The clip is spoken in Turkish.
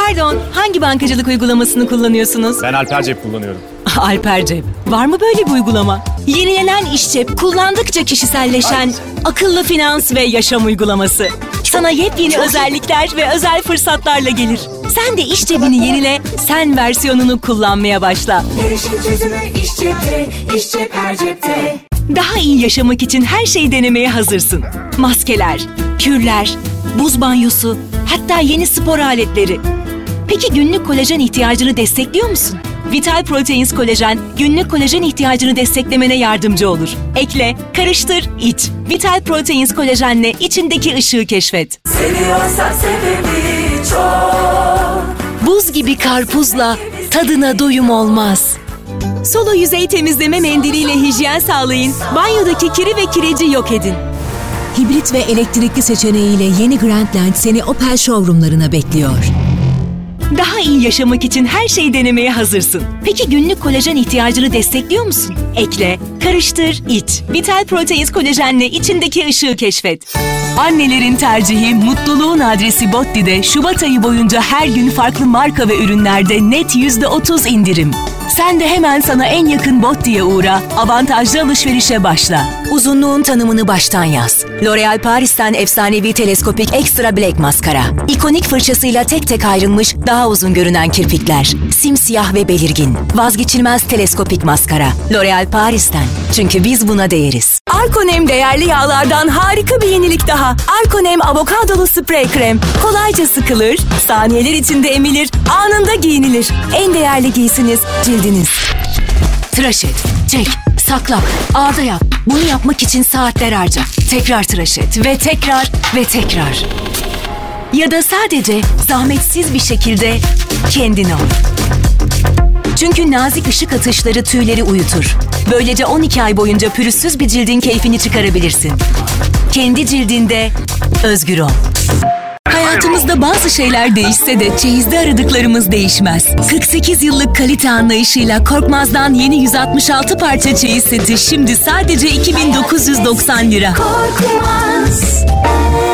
Pardon, hangi bankacılık uygulamasını kullanıyorsunuz? Ben Alper Cep kullanıyorum. Alper Cep. Var mı böyle bir uygulama? Yenilenen iş cep, kullandıkça kişiselleşen akıllı finans ve yaşam uygulaması. Sana yepyeni özellikler ve özel fırsatlarla gelir. Sen de iş cebini yenile, sen versiyonunu kullanmaya başla. Erişim çözümü iş cepte, iş cep her cepte. Daha iyi yaşamak için her şeyi denemeye hazırsın. Maskeler, kürler, buz banyosu, hatta yeni spor aletleri. Peki günlük kolajen ihtiyacını destekliyor musun? Vital Proteins kolajen, günlük kolajen ihtiyacını desteklemene yardımcı olur. Ekle, karıştır, iç. Vital Proteins kolajenle içindeki ışığı keşfet. Seviyorsan sebebi çok. Buz gibi karpuzla tadına doyum olmaz. Solo yüzey temizleme mendiliyle hijyen sağlayın, banyodaki kiri ve kireci yok edin. Hibrit ve elektrikli seçeneğiyle yeni Grandland seni Opel showroomlarına bekliyor. Daha iyi yaşamak için her şeyi denemeye hazırsın. Peki günlük kolajen ihtiyacını destekliyor musun? Ekle, karıştır, iç. Vital Proteins kolajenle içindeki ışığı keşfet. Annelerin tercihi, mutluluğun adresi Botti'de Şubat ayı boyunca her gün farklı marka ve ürünlerde net %30 indirim. Sen de hemen sana en yakın Botti'ye uğra, avantajlı alışverişe başla. Uzunluğun tanımını baştan yaz. L'Oréal Paris'ten efsanevi teleskopik Extra Black maskara. İkonik fırçasıyla tek tek ayrılmış, daha uzun görünen kirpikler. Simsiyah ve belirgin. Vazgeçilmez teleskopik maskara. L'Oréal Paris'ten. Çünkü biz buna değeriz. Arkonem değerli yağlardan harika bir yenilik daha. Arkonem avokadolu sprey krem. Kolayca sıkılır, saniyeler içinde emilir, anında giyinilir. En değerli giysiniz cildiniz. Tıraş et, çek, sakla, ağda yap. Bunu yapmak için saatler harca. Tekrar tıraş et ve tekrar ve tekrar. Ya da sadece zahmetsiz bir şekilde kendin ol. Çünkü nazik ışık atışları tüyleri uyutur. Böylece 12 ay boyunca pürüzsüz bir cildin keyfini çıkarabilirsin. Kendi cildinde özgür ol. Hayatımızda bazı şeyler değişse de çeyizde aradıklarımız değişmez. 48 yıllık kalite anlayışıyla Korkmaz'dan yeni 166 parça çeyiz seti şimdi sadece 2.990 lira. Korkmaz.